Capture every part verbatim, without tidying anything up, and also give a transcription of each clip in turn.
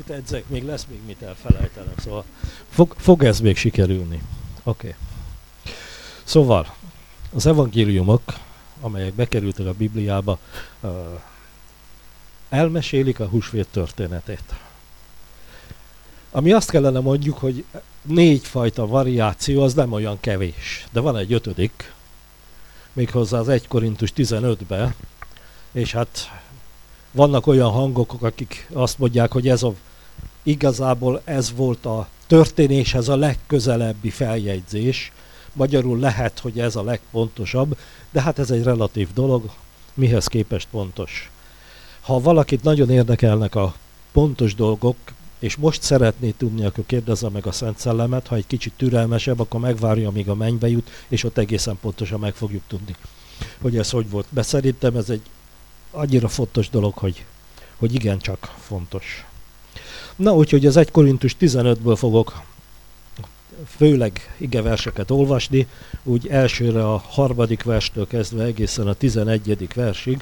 kicsit edzek, még lesz még mit elfelejtenem, szóval fog, fog ez még sikerülni. Oké. Okay. Szóval az evangéliumok, amelyek bekerültek a Bibliába, uh, elmesélik a húsvét történetét. Ami azt kellene mondjuk, hogy négy fajta variáció, az nem olyan kevés. De van egy ötödik, méghozzá az egy Korintus tizenötben, és hát vannak olyan hangok, akik azt mondják, hogy ez a, igazából ez volt a történéshez a legközelebbi feljegyzés. Magyarul lehet, hogy ez a legpontosabb, de hát ez egy relatív dolog, mihez képest pontos. Ha valakit nagyon érdekelnek a pontos dolgok, és most szeretné tudni, akkor kérdezze meg a Szent Szellemet, ha egy kicsit türelmesebb, akkor megvárja, amíg a mennybe jut, és ott egészen pontosan meg fogjuk tudni, hogy ez hogy volt. De szerintem ez egy annyira fontos dolog, hogy, hogy igencsak fontos. Na, úgyhogy az egy Korintus tizenötből fogok főleg igeverseket olvasni, úgy elsőre a harmadik verstől kezdve egészen a tizenegyedik versig,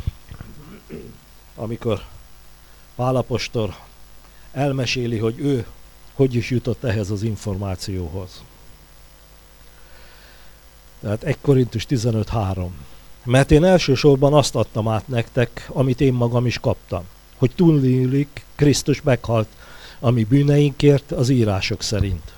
amikor Pál apostol elmeséli, hogy ő hogy is jutott ehhez az információhoz. Tehát egy Korintus tizenöt három. Mert én elsősorban azt adtam át nektek, amit én magam is kaptam, hogy tudniillik, Krisztus meghalt a mi bűneinkért az írások szerint.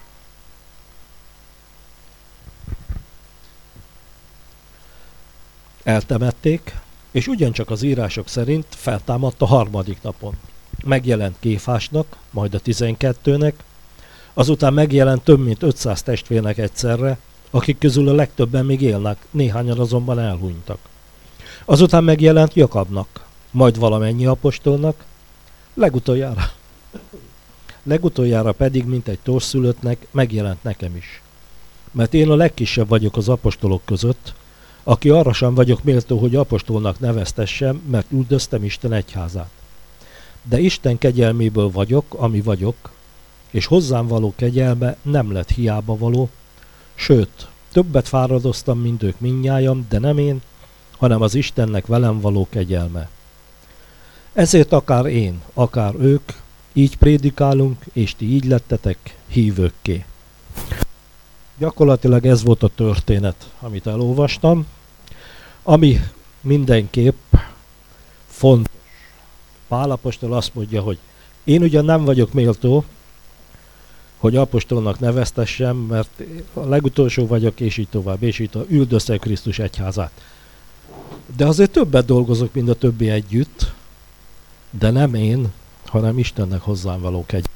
Eltemették, és ugyancsak az írások szerint feltámadt a harmadik napon. Megjelent Kéfásnak, majd a tizenkettőnek, azután megjelent több mint ötszáz testvérnek egyszerre, akik közül a legtöbben még élnek, néhányan azonban elhunytak. Azután megjelent Jakabnak, majd valamennyi apostolnak, legutoljára, legutoljára pedig, mint egy torszülöttnek, megjelent nekem is. Mert én a legkisebb vagyok az apostolok között, aki arra sem vagyok méltó, hogy apostolnak neveztessem, mert üldöztem Isten egyházát. De Isten kegyelméből vagyok, ami vagyok, és hozzám való kegyelme nem lett hiába való, sőt, többet fáradoztam, mint ők mindnyájan, de nem én, hanem az Istennek velem való kegyelme. Ezért akár én, akár ők, így prédikálunk, és ti így lettetek hívőkké. Gyakorlatilag ez volt a történet, amit elolvastam, ami mindenképp fontos. Pál apostol azt mondja, hogy én ugyan nem vagyok méltó, hogy apostolnak neveztessem, mert a legutolsó vagyok, és így tovább, és így tovább, üldözte Krisztus egyházát. De azért többet dolgozok, mint a többi együtt, de nem én, hanem Istennek hozzám való kegyelem.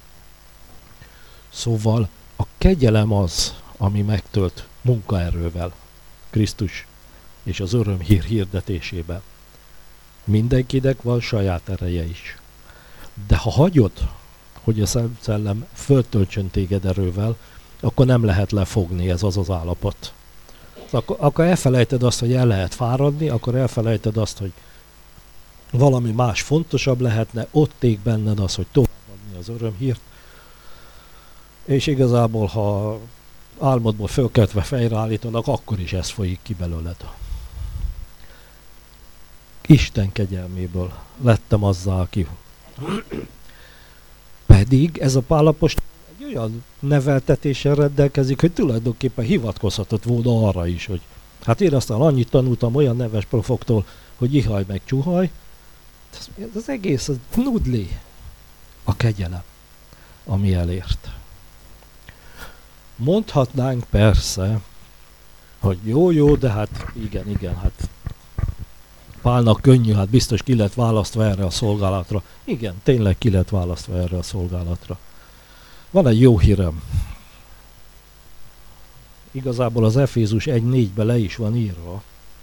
Szóval a kegyelem az, ami megtölt munkaerővel Krisztus és az örömhír hirdetésében. Mindenkinek van saját ereje is. De ha hagyod, hogy a Szent Szellem föltöltsön téged erővel, akkor nem lehet lefogni, ez az az állapot. Akkor, akkor elfelejted azt, hogy el lehet fáradni, akkor elfelejted azt, hogy valami más fontosabb lehetne, ott ég benned az, hogy továbbadni az örömhírt, és igazából, ha álmodból fölkeltve fejreállítanak, akkor is ez folyik ki belőled. Isten kegyelméből lettem azzá, aki. Pedig ez a Pál apostol egy olyan neveltetéssel rendelkezik, hogy tulajdonképpen hivatkozhatott volna arra is, hogy hát én aztán annyit tanultam olyan neves profoktól, hogy ihaj meg csuhaj. Ez, az egész, az nudli a kegyelem, ami elért. Mondhatnánk persze, hogy jó, jó, de hát igen, igen, hát Pálnak könnyű, hát biztos ki lett választva erre a szolgálatra. Igen, tényleg ki lett választva erre a szolgálatra. Van egy jó hírem. Igazából az Efézus egy négybe le is van írva,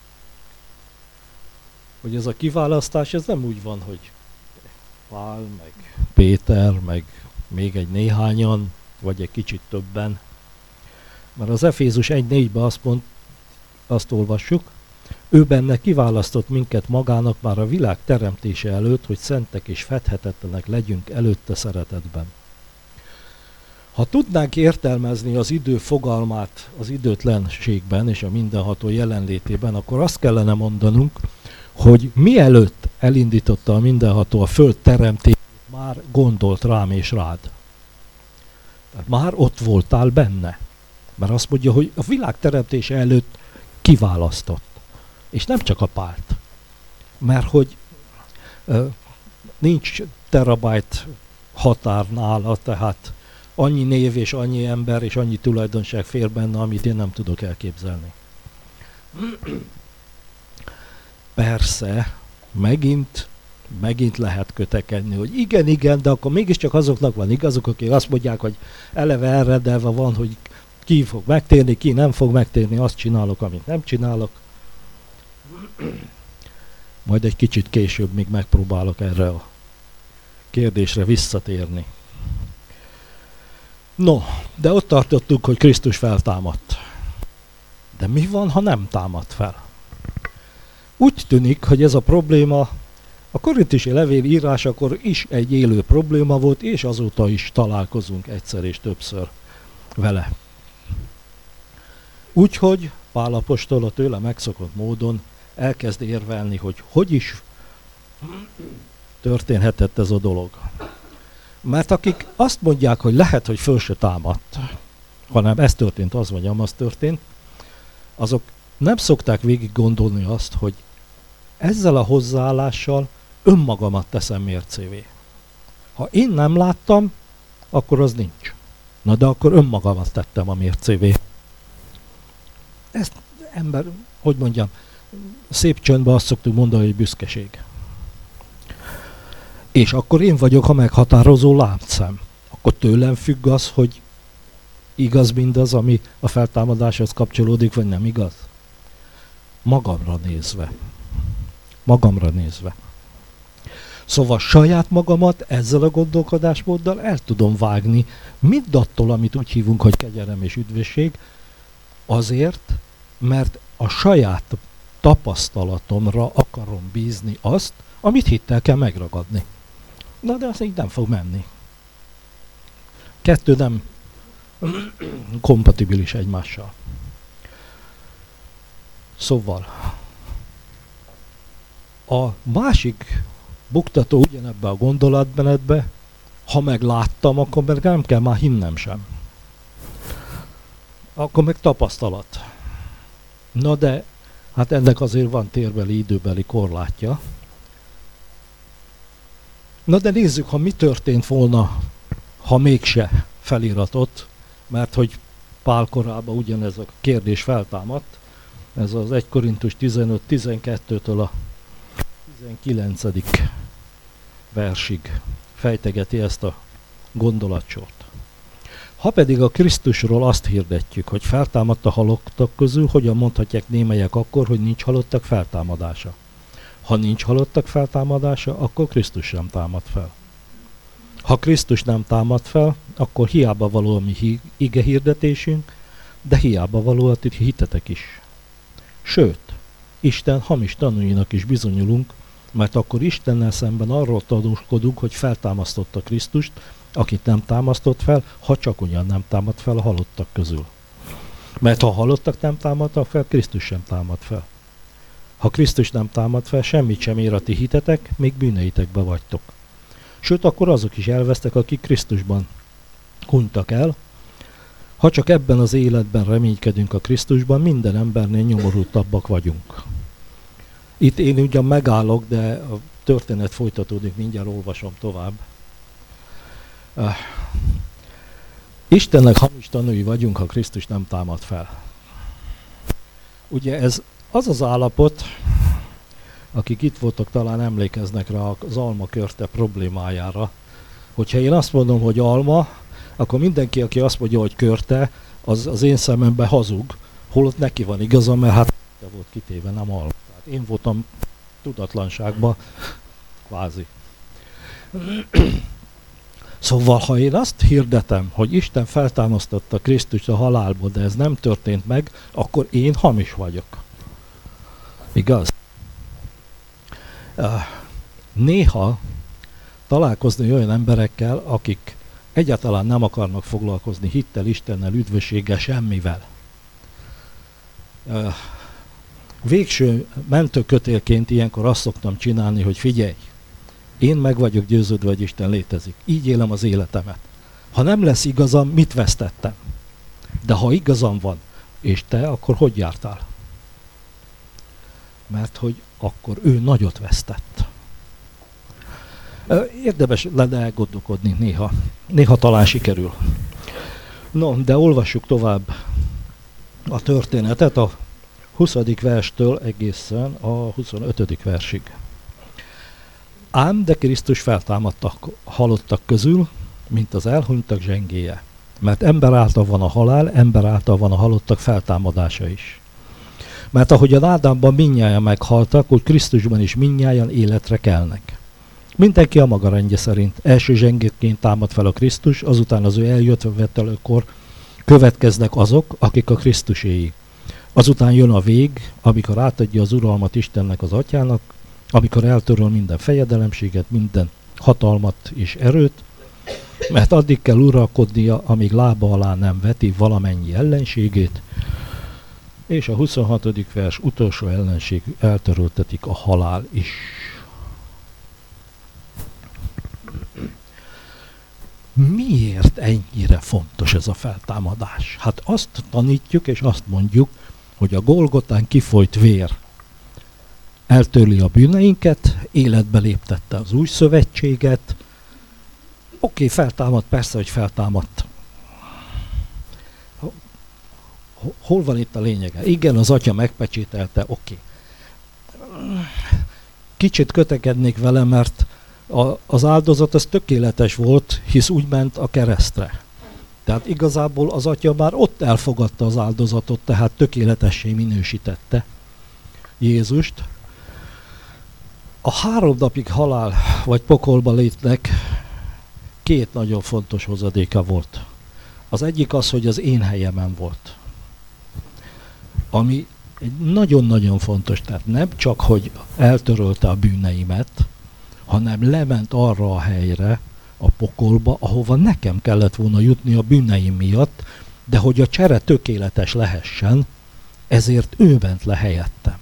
hogy ez a kiválasztás, ez nem úgy van, hogy Pál, meg Péter, meg még egy néhányan, vagy egy kicsit többen. Mert az Efézus egy négybe azt mond, azt olvassuk, ő benne kiválasztott minket magának már a világ teremtése előtt, hogy szentek és fedhetetlenek legyünk előtte szeretetben. Ha tudnánk értelmezni az idő fogalmát az időtlenségben és a mindenható jelenlétében, akkor azt kellene mondanunk, hogy mielőtt elindította a mindenható a föld teremtését, már már gondolt rám és rád. Tehát már ott voltál benne. Mert azt mondja, hogy a világ teremtése előtt kiválasztott. És nem csak a párt. Mert hogy uh, nincs terabájt határ nála, tehát annyi név és annyi ember és annyi tulajdonság fér benne, amit én nem tudok elképzelni. Persze, megint, megint lehet kötekedni, hogy igen, igen, de akkor mégiscsak azoknak van igazuk, akik azt mondják, hogy eleve elrendelve van, hogy ki fog megtérni, ki nem fog megtérni, azt csinálok, amit nem csinálok. Majd egy kicsit később még megpróbálok erre a kérdésre visszatérni. No, de ott tartottuk, hogy Krisztus feltámadt. De mi van, ha nem támad fel? Úgy tűnik, hogy ez a probléma a korintusi levél írásakor is egy élő probléma volt, és azóta is találkozunk egyszer és többször vele. Úgyhogy Pál apostol a tőle megszokott módon elkezd érvelni, hogy hogy is történhetett ez a dolog. Mert akik azt mondják, hogy lehet, hogy föl se támadt, hanem ez történt, az vagy amaz történt, azok nem szokták végig gondolni azt, hogy ezzel a hozzáállással önmagamat teszem mércévé. Ha én nem láttam, akkor az nincs. Na de akkor önmagamat tettem a mércévé. Ezt ember, hogy mondjam, szép csöndben azt szoktuk mondani, hogy büszkeség. És akkor én vagyok a meghatározó láncszem. Akkor tőlem függ az, hogy igaz mindaz, ami a feltámadáshoz kapcsolódik, vagy nem igaz? Magamra nézve. Magamra nézve. Szóval saját magamat ezzel a gondolkodásmóddal el tudom vágni mindattól, amit úgy hívunk, hogy kegyelem és üdvösség, azért, mert a saját tapasztalatomra akarom bízni azt, amit hittel kell megragadni. Na de az így nem fog menni. Kettő nem kompatibilis egymással. Szóval a másik buktató ugyanebbe a gondolatmenetbe, ha meg láttam, akkor meg nem kell már hinnem sem. Akkor meg tapasztalat. Na de, hát ennek azért van térbeli, időbeli korlátja. Na de nézzük, ha mi történt volna, ha mégse feliratott, mert hogy Pál korában ugyanez a kérdés feltámadt, ez az egy Korintus tizenöt tizenkettőtől a tizenkilencedik versig fejtegeti ezt a gondolatsort. Ha pedig a Krisztusról azt hirdetjük, hogy feltámadt a halottak közül, hogyan mondhatják némelyek akkor, hogy nincs halottak feltámadása? Ha nincs halottak feltámadása, akkor Krisztus sem támad fel. Ha Krisztus nem támad fel, akkor hiába való a mi ige hirdetésünk, de hiába való a ti hitetek is. Sőt, Isten hamis tanúinak is bizonyulunk, mert akkor Istennel szemben arról tanúskodunk, hogy feltámasztotta Krisztust, akit nem támasztott fel, ha csak ugyan nem támad fel a halottak közül. Mert ha a halottak nem támadtak fel, Krisztus sem támad fel. Ha Krisztus nem támad fel, semmit sem ér a ti hitetek, még bűneitekbe vagytok. Sőt, akkor azok is elvesztek, akik Krisztusban hunytak el. Ha csak ebben az életben reménykedünk a Krisztusban, minden embernél nyomorultabbak vagyunk. Itt én ugyan megállok, de a történet folytatódik, mindjárt olvasom tovább. Uh, Istennek hamis tanúi vagyunk, ha Krisztus nem támad fel. Ugye ez az az állapot, akik itt voltak, talán emlékeznek rá az alma körte problémájára. Hogyha én azt mondom, hogy alma, akkor mindenki, aki azt mondja, hogy körte, az az én szememben hazug, holott neki van igaza, mert hát volt kitéve, nem alma. Tehát én voltam tudatlanságban, kvázi. Szóval, ha én azt hirdetem, hogy Isten feltámasztotta Krisztust a halálból, de ez nem történt meg, akkor én hamis vagyok. Igaz? Néha találkozni olyan emberekkel, akik egyáltalán nem akarnak foglalkozni hittel, Istennel, üdvösséggel, semmivel. Végső mentőkötélként ilyenkor azt szoktam csinálni, hogy figyelj, Én meg vagyok győződve, hogy Isten létezik. Így élem az életemet. Ha nem lesz igazam, mit vesztettem? De ha igazam van, és te, akkor hogy jártál? Mert hogy akkor ő nagyot vesztett. Érdemes lenne elgondolkodni néha. Néha talán sikerül. No, de olvassuk tovább a történetet a huszadik verstől egészen a huszonötödik versig. Ám de Krisztus feltámadtak halottak közül, mint az elhunytak zsengéje. Mert ember által van a halál, ember által van a halottak feltámadása is. Mert ahogyan Ádámban mindnyájan meghaltak, úgy Krisztusban is mindnyájan életre kelnek. Mindenki a maga rendje szerint. Első zsengétként támad fel a Krisztus, azután az ő eljövetelekor következnek azok, akik a Krisztuséi. Azután jön a vég, amikor átadja az uralmat Istennek az Atyának, amikor eltöröl minden fejedelemséget, minden hatalmat és erőt, mert addig kell uralkodnia, amíg lába alá nem veti valamennyi ellenségét, és a huszonhatodik vers utolsó ellenség eltöröltetik a halál is. Miért ennyire fontos ez a feltámadás? Hát azt tanítjuk és azt mondjuk, hogy a Golgotán kifolyt vér eltörli a bűneinket, életbe léptette az új szövetséget. Oké, okay, feltámadt, persze, hogy feltámadt. Hol van itt a lényege? Igen, az Atya megpecsételte, oké. Okay. Kicsit kötekednék vele, mert a, az áldozat az tökéletes volt, hisz úgy ment a keresztre. Tehát igazából az Atya már ott elfogadta az áldozatot, tehát tökéletessé minősítette Jézust. A három napig halál vagy pokolba létnek két nagyon fontos hozadéka volt. Az egyik az, hogy az én helyemen volt. Ami egy nagyon-nagyon fontos, tehát nem csak, hogy eltörölte a bűneimet, hanem lement arra a helyre, a pokolba, ahova nekem kellett volna jutni a bűneim miatt, de hogy a csere tökéletes lehessen, ezért ő ment le helyettem.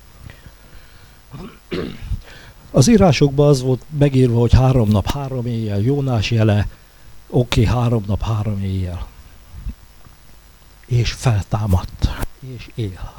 Az írásokban az volt megírva, hogy három nap, három éjjel, Jónás jele, oké, okay, három nap, három éjjel. És feltámadt, és él.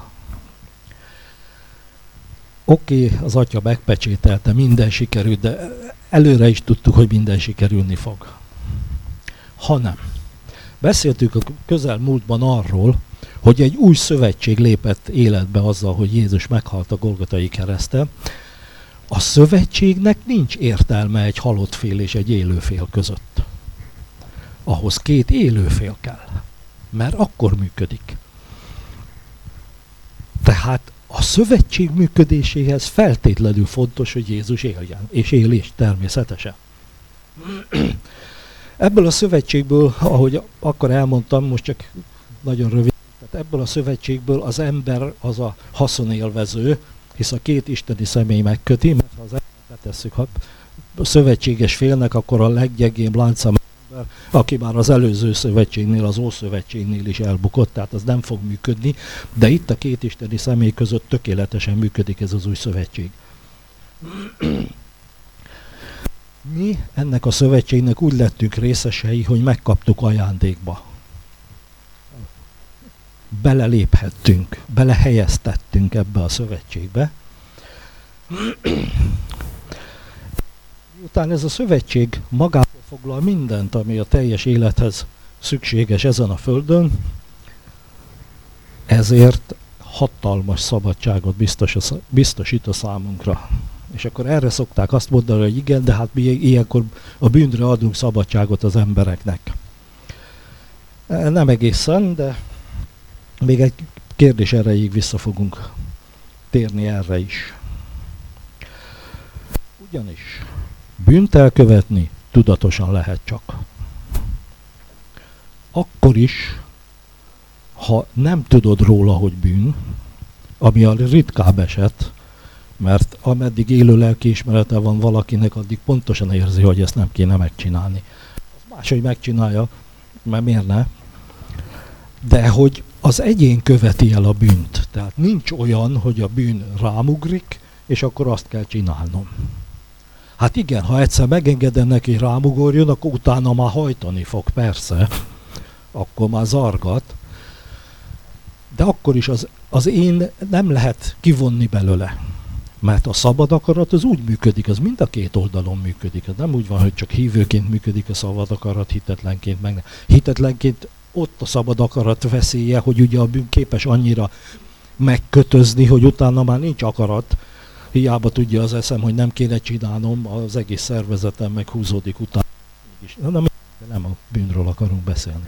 Oké, okay, az Atya megpecsételte, minden sikerült, de előre is tudtuk, hogy minden sikerülni fog. Hanem beszéltük a közelmúltban arról, hogy egy új szövetség lépett életbe azzal, hogy Jézus meghalt a Golgotai kereszten. A szövetségnek nincs értelme egy halott fél és egy élő fél között. Ahhoz két élő fél kell, mert akkor működik. Tehát a szövetség működéséhez feltétlenül fontos, hogy Jézus éljen, és él is természetesen. Ebből a szövetségből, ahogy akkor elmondtam, most csak nagyon rövid, tehát ebből a szövetségből az ember az a haszonélvező, hisz a két isteni személy megköti, mert ha az ember betesszük ha a szövetséges félnek, akkor a leggyengébb láncszem ember, aki már az előző szövetségnél, az Ószövetségnél is elbukott, tehát az nem fog működni, de itt a két isteni személy között tökéletesen működik ez az új szövetség. Mi ennek a szövetségnek úgy lettünk részesei, hogy megkaptuk ajándékba. Beleléphettünk, belehelyeztettünk ebbe a szövetségbe. Miután ez a szövetség magában foglal mindent, ami a teljes élethez szükséges ezen a földön, ezért hatalmas szabadságot biztos, biztosít a számunkra. És akkor erre szokták azt mondani, hogy igen, de hát mi ilyenkor a bűnre adunk szabadságot az embereknek. Nem egészen, de még egy kérdés erejéig vissza fogunk térni erre is. Ugyanis bűnt elkövetni tudatosan lehet csak. Akkor is, ha nem tudod róla, hogy bűn, ami a ritkább eset, mert ameddig élő lelkiismerete van valakinek, addig pontosan érzi, hogy ezt nem kéne megcsinálni. Az máshogy megcsinálja, mert miért ne? De hogy az egyén követi el a bűnt. Tehát nincs olyan, hogy a bűn rámugrik, és akkor azt kell csinálnom. Hát igen, ha egyszer megengedem neki, rámugorjon, akkor utána már hajtani fog, persze. Akkor már zargat. De akkor is az, az én nem lehet kivonni belőle. Mert a szabad akarat az úgy működik, az mind a két oldalon működik. Az nem úgy van, hogy csak hívőként működik a szabad akarat, hitetlenként meg nem. Hitetlenként ott a szabad akarat veszélye, hogy ugye a bűn képes annyira megkötözni, hogy utána már nincs akarat. Hiába tudja az eszem, hogy nem kéne csinálnom, az egész szervezetem meghúzódik utána. Nem, nem a bűnről akarunk beszélni.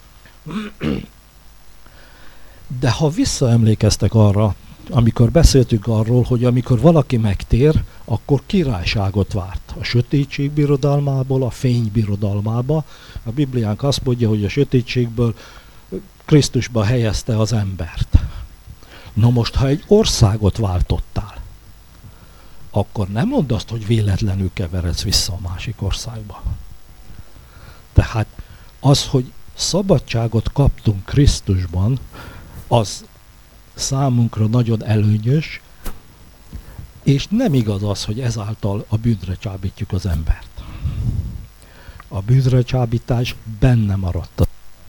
De ha visszaemlékeztek arra, amikor beszéltünk arról, hogy amikor valaki megtér, akkor királyságot várt. A sötétség birodalmából a fény birodalmába. A Bibliánk azt mondja, hogy a sötétségből Krisztusba helyezte az embert. Na most, ha egy országot váltottál, akkor nem mondd azt, hogy véletlenül keveredsz vissza a másik országba. Tehát az, hogy szabadságot kaptunk Krisztusban, az számunkra nagyon előnyös, és nem igaz az, hogy ezáltal a bűnre csábítjuk az embert. A bűnre csábítás benne maradt.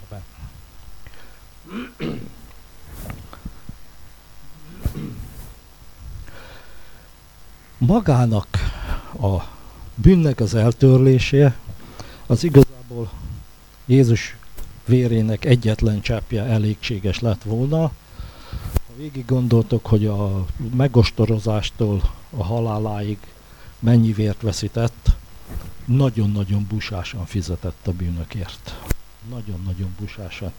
Magának a bűnnek az eltörlése az igazából Jézus vérének egyetlen cseppje elégséges lett volna. Ha végig gondoltok, hogy a megostorozástól a haláláig mennyi vért veszített, nagyon-nagyon busásan fizetett a bűnökért. Nagyon-nagyon busásan.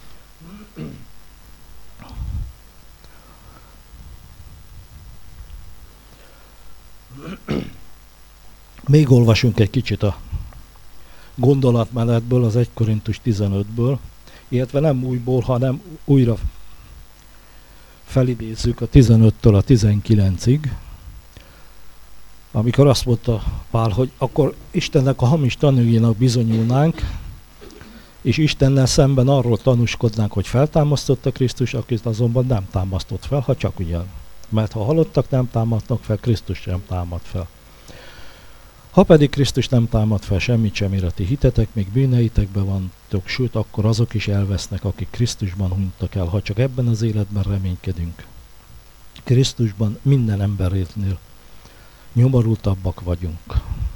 Még olvasunk egy kicsit a gondolatmenetből, az egy Korintus tizenötből, illetve nem újból, hanem újra felidézzük a tizenöttől a tizenkilencig, amikor azt mondta Pál, hogy akkor Istennek a hamis tanúinak bizonyulnánk, és Istennel szemben arról tanúskodnánk, hogy feltámasztotta Krisztus, akit azonban nem támasztott fel, ha csak ugyan. Mert ha halottak nem támadnak fel, Krisztus sem támad fel. Ha pedig Krisztus nem támad fel semmit sem, mire ti hitetek, még bűneitekben vantok, sőt, akkor azok is elvesznek, akik Krisztusban hunytak el, ha csak ebben az életben reménykedünk. Krisztusban minden emberétnél nyomorultabbak vagyunk.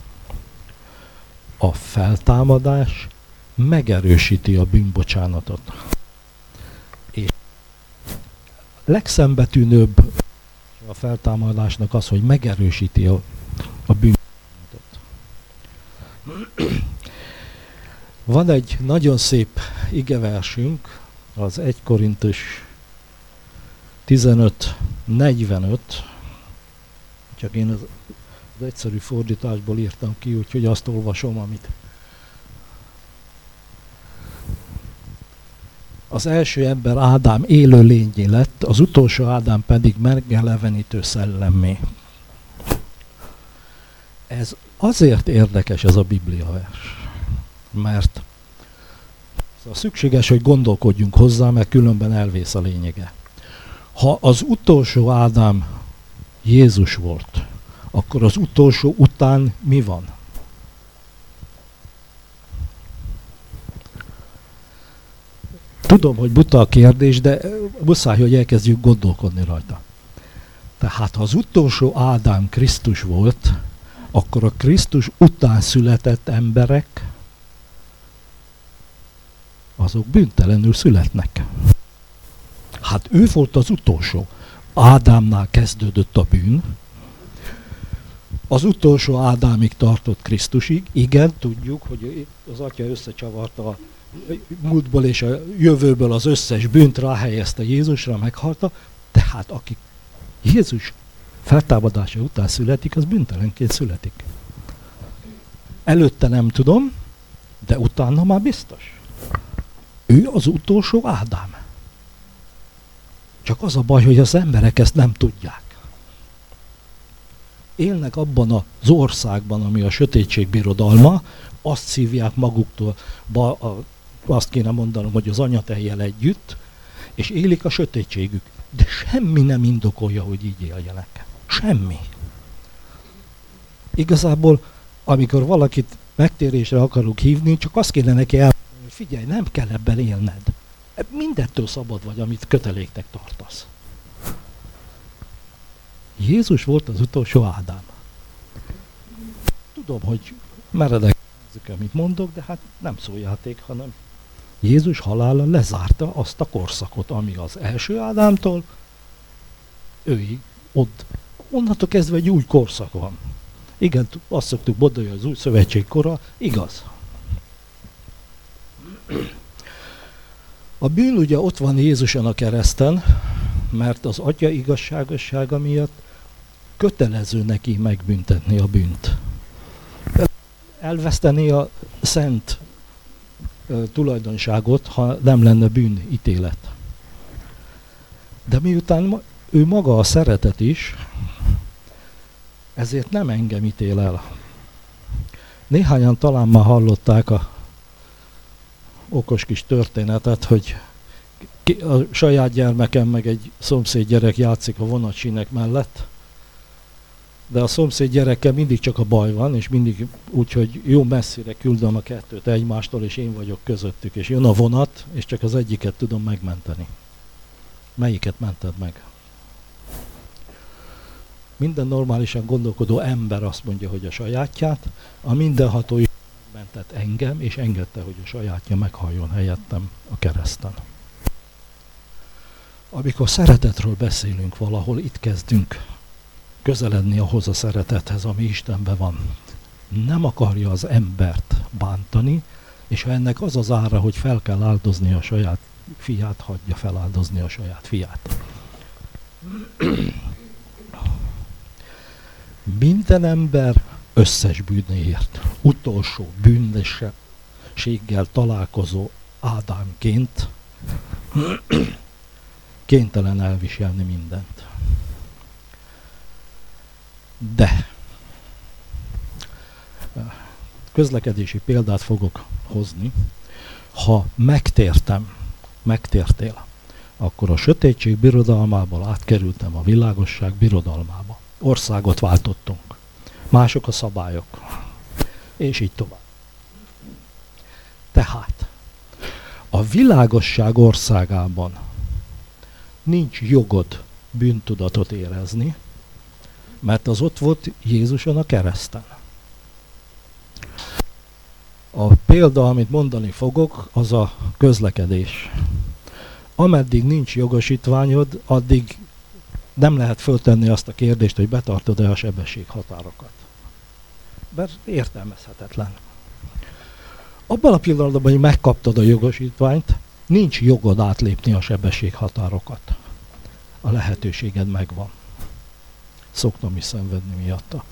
A feltámadás megerősíti a bűnbocsánatot. És legszembetűnőbb a feltámadásnak az, hogy megerősíti a, a bűnbocsánatot. Van egy nagyon szép igeversünk, az egy Korintus tizenöt negyvenöt, csak én az, az egyszerű fordításból írtam ki, úgyhogy azt olvasom, amit az első ember Ádám élő lényé lett, az utolsó Ádám pedig megelevenítő szellemmé. Ez azért érdekes ez a bibliavers, mert szóval szükséges, hogy gondolkodjunk hozzá, mert különben elvész a lényege. Ha az utolsó Ádám Jézus volt, akkor az utolsó után mi van? Tudom, hogy buta a kérdés, de muszáj, hogy elkezdjük gondolkodni rajta. Tehát ha az utolsó Ádám Krisztus volt, akkor a Krisztus után született emberek, azok bűntelenül születnek. Hát ő volt az utolsó. Ádámnál kezdődött a bűn. Az utolsó Ádámig tartott Krisztusig. Igen, tudjuk, hogy az Atya összecsavarta a múltból és a jövőből az összes bűnt, ráhelyezte Jézusra, meghalta. Tehát aki Jézus feltámadása után születik, az bűntelenként születik. Előtte nem tudom, de utána már biztos. Ő az utolsó Ádám. Csak az a baj, hogy az emberek ezt nem tudják. Élnek abban az országban, ami a sötétség birodalma, azt szívják maguktól, ba, a, azt kéne mondanom, hogy az anyatejjel együtt, és élik a sötétségük. De semmi nem indokolja, hogy így éljenek. Semmi. Igazából, amikor valakit megtérésre akarunk hívni, csak azt kéne neki elmondani, hogy figyelj, nem kell ebben élned. Mindettől szabad vagy, amit köteléknek tartasz. Jézus volt az utolsó Ádám. Tudom, hogy meredek, amit mondok, de hát nem szójáték, hanem Jézus halála lezárta azt a korszakot, ami az első Ádámtól őig, ott. Onnantól kezdve egy új korszak van. Igen, azt szoktuk mondani, hogy az új szövetség kora, igaz. A bűn ugye ott van Jézuson a kereszten, mert az Atya igazságossága miatt kötelező neki megbüntetni a bűnt. Elveszteni a szent uh, tulajdonságot, ha nem lenne bűnítélet. De miután ő maga a szeretet is, ezért nem engem ítél el. Néhányan talán már hallották a okos kis történetet, hogy a saját gyermekem meg egy szomszéd gyerek játszik a vonatsínek mellett, de a szomszéd gyerekkel mindig csak a baj van, és mindig úgy, hogy jó messzire küldöm a kettőt egymástól, és én vagyok közöttük, és jön a vonat, és csak az egyiket tudom megmenteni. Melyiket mented meg? Minden normálisan gondolkodó ember azt mondja, hogy a sajátját, a mindenható is megmentett engem, és engedte, hogy a sajátja meghalljon helyettem a kereszten. Amikor szeretetről beszélünk valahol, itt kezdünk közeledni ahhoz a szeretethez, ami Istenben van. Nem akarja az embert bántani, és ha ennek az az ára, hogy fel kell áldozni a saját fiát, hagyja feláldozni a saját fiát. Minden ember összes bűnéért, utolsó bűnösséggel találkozó Ádámként kénytelen elviselni mindent. De közlekedési példát fogok hozni. Ha megtértem, megtértél, akkor a sötétség birodalmából átkerültem a világosság birodalmába. Országot váltottunk. Mások a szabályok. És így tovább. Tehát a világosság országában nincs jogod bűntudatot érezni, mert az ott volt Jézuson a kereszten. A példa, amit mondani fogok, az a közlekedés. Ameddig nincs jogosítványod, addig nem lehet föltenni azt a kérdést, hogy betartod-e a sebességhatárokat. Mert értelmezhetetlen. Abban a pillanatban, hogy megkaptad a jogosítványt, nincs jogod átlépni a sebességhatárokat. A lehetőséged megvan. Szoktam is szenvedni miatta.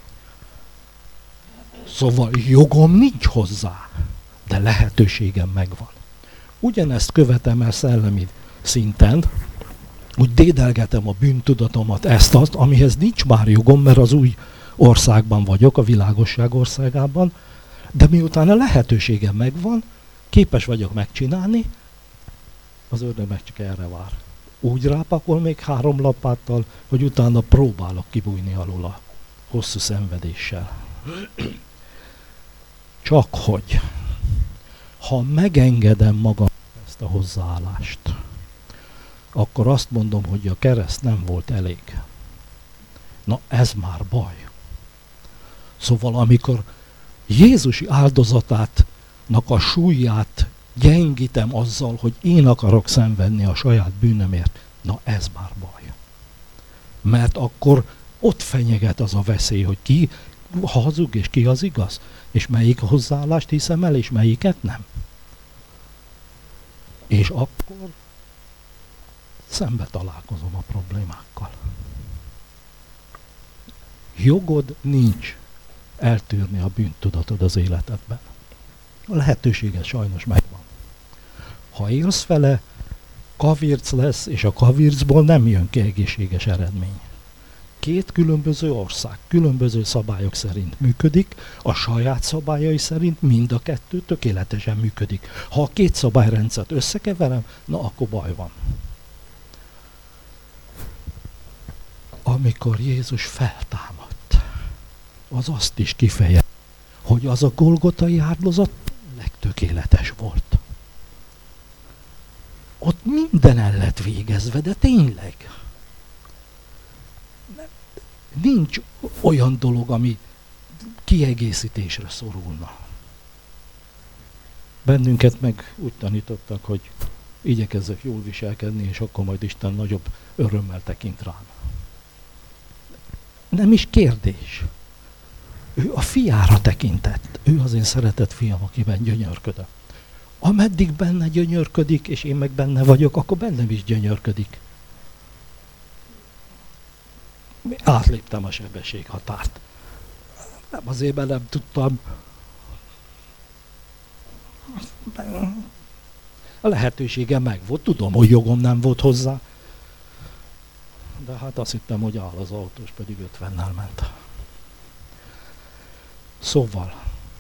Szóval jogom nincs hozzá, de lehetőségem megvan. Ugyanezt követem el szellemi szinten, úgy dédelgetem a bűntudatomat, ezt-azt, amihez nincs már jogom, mert az új országban vagyok, a világosság országában, de miután a lehetőségem megvan, képes vagyok megcsinálni, az ördög meg csak erre vár. Úgy rápakol még három lapáttal, hogy utána próbálok kibújni alul a hosszú szenvedéssel. Csak hogy, ha megengedem magam ezt a hozzáállást, akkor azt mondom, hogy a kereszt nem volt elég. Na ez már baj. Szóval amikor Jézusi áldozatátnak a súlyát gyengítem azzal, hogy én akarok szenvedni a saját bűnömért, na ez már baj. Mert akkor ott fenyeget az a veszély, hogy ki hazug és ki az igaz, és melyik hozzáállást hiszem el, és melyiket nem. És akkor szembe találkozom a problémákkal. Jogod nincs eltűrni a bűntudatod az életedben. A lehetősége sajnos megvan. Ha élsz vele, kavirc lesz, és a kavircból nem jön ki egészséges eredmény. Két különböző ország, különböző szabályok szerint működik, a saját szabályai szerint mind a kettő tökéletesen működik. Ha a két szabályrendszert összekeverem, na akkor baj van. Amikor Jézus feltámadt, az azt is kifejez, hogy az a golgotai áldozat tényleg tökéletes volt. Ott minden el lett végezve, de tényleg. Nincs olyan dolog, ami kiegészítésre szorulna. Bennünket meg úgy tanítottak, hogy igyekezzek jól viselkedni, és akkor majd Isten nagyobb örömmel tekint rám. Nem is kérdés. Ő a fiára tekintett. Ő az én szeretett fiam, akiben gyönyörködöm. Ameddig benne gyönyörködik, és én meg benne vagyok, akkor bennem is gyönyörködik. Átléptem a sebességhatárt. Nem azért, mert nem tudtam. A lehetőségem meg volt. Tudom, hogy jogom nem volt hozzá. De hát azt hittem, hogy áll az autós, pedig ötvennel ment. Szóval,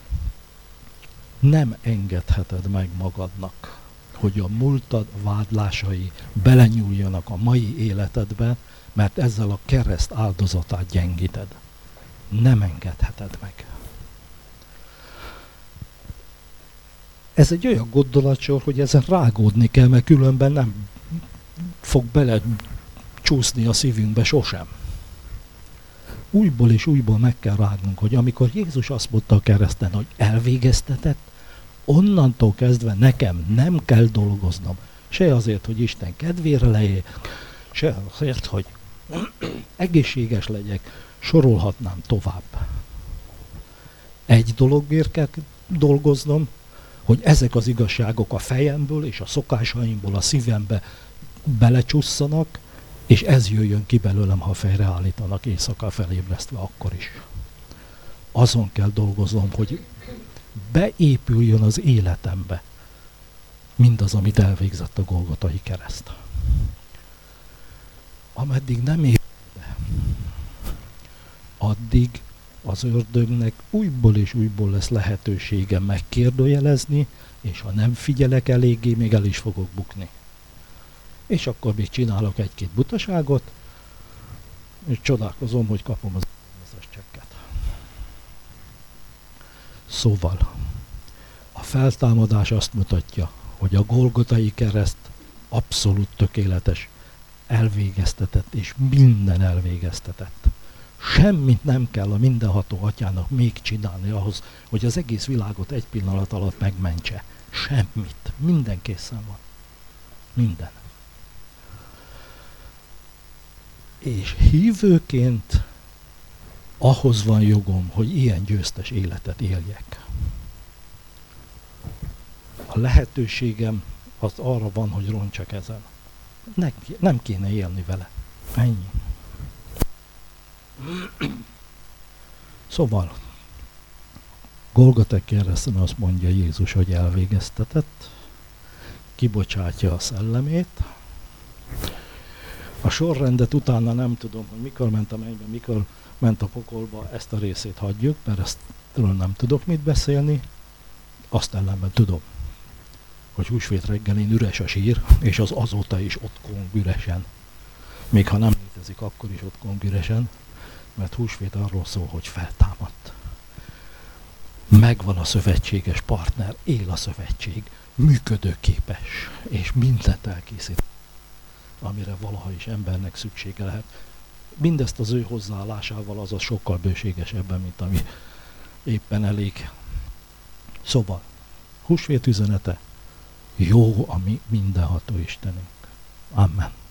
nem engedheted meg magadnak, hogy a múltad vádlásai belenyúljanak a mai életedbe, mert ezzel a kereszt áldozatát gyengíted. Nem engedheted meg. Ez egy olyan gondolatsor, hogy ezen rágódni kell, mert különben nem fog bele csúszni a szívünkbe sosem. Újból és újból meg kell rágnunk, hogy amikor Jézus azt mondta a kereszten, hogy elvégeztetett, onnantól kezdve nekem nem kell dolgoznom. Se azért, hogy Isten kedvére legyek, se azért, hogy egészséges legyek, sorolhatnám tovább. Egy dologért kell dolgoznom, hogy ezek az igazságok a fejemből és a szokásaimból a szívembe belecsusszanak, és ez jöjjön ki belőlem, ha fejreállítanak éjszaka felébresztve akkor is. Azon kell dolgoznom, hogy beépüljön az életembe mindaz, amit elvégzett a Golgotai kereszt. Ameddig nem ér be, addig az ördögnek újból és újból lesz lehetősége megkérdőjelezni, és ha nem figyelek eléggé, még el is fogok bukni. És akkor még csinálok egy-két butaságot, és csodálkozom, hogy kapom az az csekket. Szóval, a feltámadás azt mutatja, hogy a Golgotai kereszt abszolút tökéletes, elvégeztetett, és minden elvégeztetett. Semmit nem kell a mindenható atyának még csinálni ahhoz, hogy az egész világot egy pillanat alatt megmentse. Semmit. Minden készen van. Minden. És hívőként ahhoz van jogom, hogy ilyen győztes életet éljek. A lehetőségem az arra van, hogy roncsak ezen. Ne, nem kéne élni vele. Ennyi. Szóval, Golgotai kereszten azt mondja Jézus, hogy elvégeztetett, kibocsátja a szellemét. A sorrendet utána nem tudom, hogy mikor ment a mennybe, mikor ment a pokolba, ezt a részét hagyjuk, mert ezt nem tudok mit beszélni. Azt ellenben tudom, hogy húsvét reggelén üres a sír, és az azóta is ott kong üresen. Még ha nem létezik, akkor is ott kong üresen, mert húsvét arról szól, hogy feltámadt. Megvan a szövetséges partner, él a szövetség, működőképes, és mindent elkészít, amire valaha is embernek szüksége lehet. Mindezt az ő hozzáállásával, azaz sokkal bőségesebben, mint ami éppen elég. Szóval, húsvét üzenete, jó a mi mindenható Istenünk. Amen.